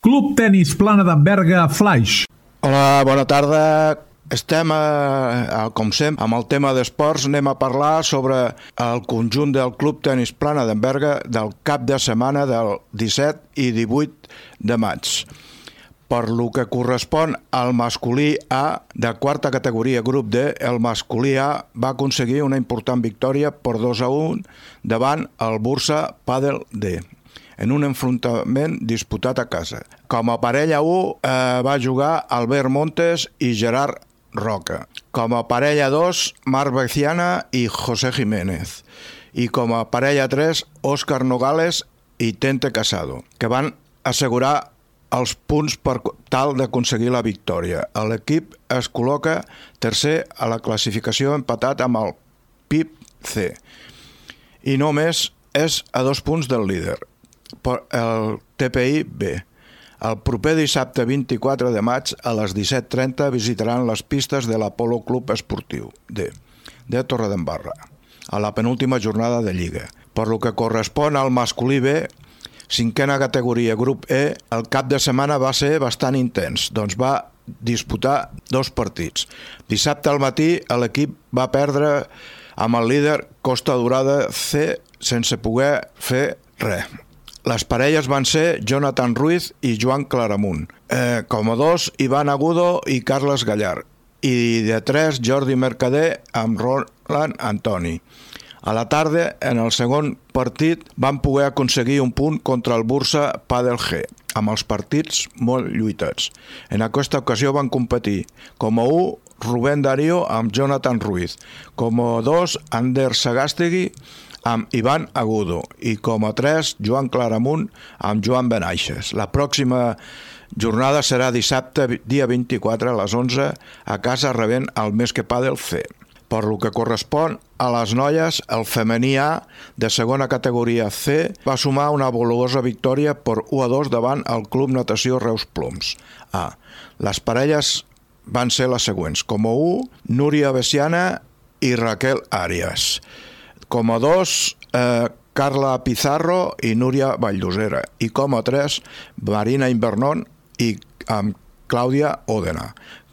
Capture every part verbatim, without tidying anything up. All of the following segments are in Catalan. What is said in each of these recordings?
Club Tenis Plana d'en Berga Flaix. Hola, bona tarda. Estem, eh, com sempre, amb el tema d'esports. Anem a parlar sobre el conjunt del Club Tenis Plana d'en Berga del cap de setmana del disset i divuit de maig. Per lo que correspon al masculí A de quarta categoria grup D, el masculí A va aconseguir una important victòria per dos a un davant el Bursa Padel D, en un enfrontament disputat a casa. Com a parella u eh, va jugar Albert Montes i Gerard Roca. Com a parella dos, Marc Veciana i José Jiménez. I com a parella tres, Òscar Nogales i Tente Casado, que van assegurar els punts per tal d'aconseguir la victòria. L'equip es col·loca tercer a la classificació, empatat amb el P I B C. I només és a dos punts del líder, el T P I B. El proper dissabte vint-i-quatre de maig a les disset trenta visitaran les pistes de l'Apolo Club Esportiu D de Torredembarra, a la penúltima jornada de Lliga. Per lo que correspon al masculí B, cinquena categoria grup E, el cap de setmana va ser bastant intens, doncs va disputar dos partits. Dissabte al matí l'equip va perdre amb el líder Costa Dorada C sense poder fer res. Les parelles van ser Jonathan Ruiz i Joan Claramunt. Eh, com a dos, Ivan Agudo i Carles Gallar. I de tres, Jordi Mercader amb Roland Antoni. A la tarda, en el segon partit, van poder aconseguir un punt contra el Bursa Padel G, amb els partits molt lluitats. En aquesta ocasió van competir com a u, Rubén Darío amb Jonathan Ruiz, com a dos, Ander Sagàstegui amb Ivan Agudo i com a tres, Joan Claramunt amb Joan Benaixes. La pròxima jornada serà dissabte, dia vint-i-quatre, a les onze, a casa rebent el Més que Padel C. Per lo que correspon a les noies, el femení A de segona categoria C va sumar una valuosa victòria per u a dos davant el Club Natació Reus Ploms A. Les parelles van ser les següents. Com a u, Núria Veciana i Raquel Arias. Com a dos, eh, Carla Pizarro i Núria Valldosera. I com a tres, Marina Invernon i amb Clàudia Òdena.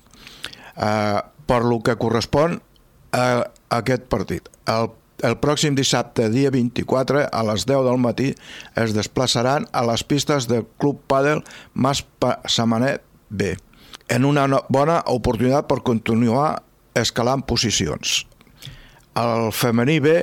Eh, per lo que correspon a aquest partit. El, el pròxim dissabte, dia vint-i-quatre, a les deu del matí, es desplaçaran a les pistes del Club Padel Mas Samanet B, en una bona oportunitat per continuar escalant posicions. El femení B,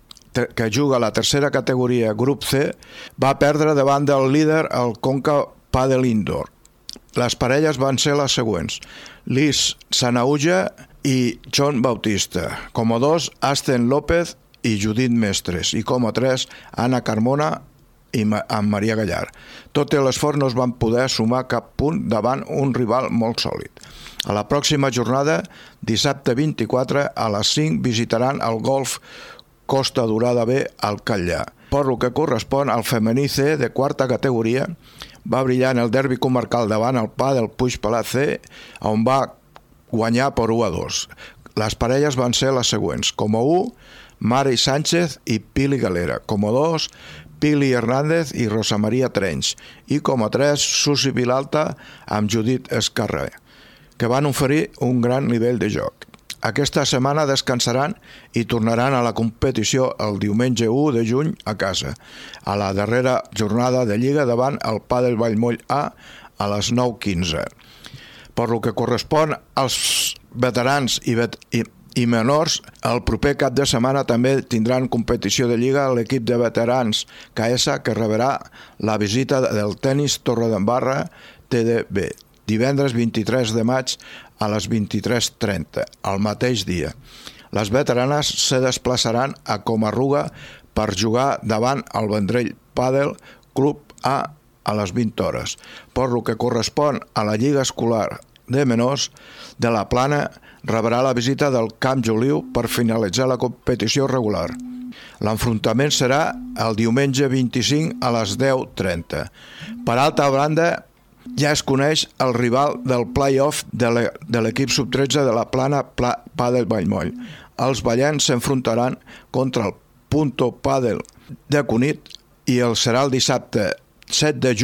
que juga a la tercera categoria grup C, va perdre davant del líder el Conca Padel Indoor. Les parelles van ser les següents: Liz Sanauja i John Bautista. Com a dos, Asten López i Judit Mestres. I com a tres, Anna Carmona i amb Maria Gallar. Tot l'esforç no es van poder sumar cap punt davant un rival molt sòlid. A la pròxima jornada, dissabte vint-i-quatre, a les cinc, visitaran el Golf Costa Dorada B al Catllà. Per lo que correspon al femení C de quarta categoria, va brillar en el derbi comarcal davant el Padel Puig Pelat C, on va guanyar per u a dos. Les parelles van ser les següents. Com a u, Mari Sánchez i Pili Galera. Com a dos, Pili Hernández i Rosa Maria Trenys. I com a tres, Susi Vilalta amb Judit Escarré, que van oferir un gran nivell de joc. Aquesta setmana descansaran i tornaran a la competició el diumenge u de juny a casa, a la darrera jornada de Lliga davant el Padel Vallmoll A a les nou quinze. Per lo que correspon als veterans i, vet i, i menors, el proper cap de setmana també tindran competició de Lliga l'equip de veterans K S, que rebrà la visita del Tenis Torredembarra T D B, divendres vint-i-tres de maig a les vint-i-tres trenta, el mateix dia. Les veteranes se desplaçaran a Comarruga per jugar davant el Vendrell Padel Club A a les vint hores. Per lo que correspon a la Lliga Escolar de Menors de la Plana, rebrà la visita del Camp Joliu per finalitzar la competició regular. L'enfrontament serà el diumenge vint-i-cinc a les deu trenta. Per altra banda, ja es coneix el rival del play-off de l'equip sub tretze de la Plana Padel Vallmoll. Els ballens s'enfrontaran contra el Punto Padel de Cunit i el serà el dissabte set de juny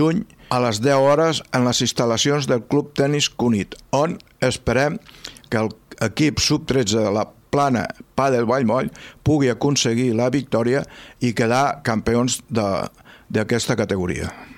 a les deu hores en les instal·lacions del Club Tenis Cunit, on esperem que l'equip sub tretze de la Plana Padel Vallmoll pugui aconseguir la victòria i quedar campions d'aquesta categoria.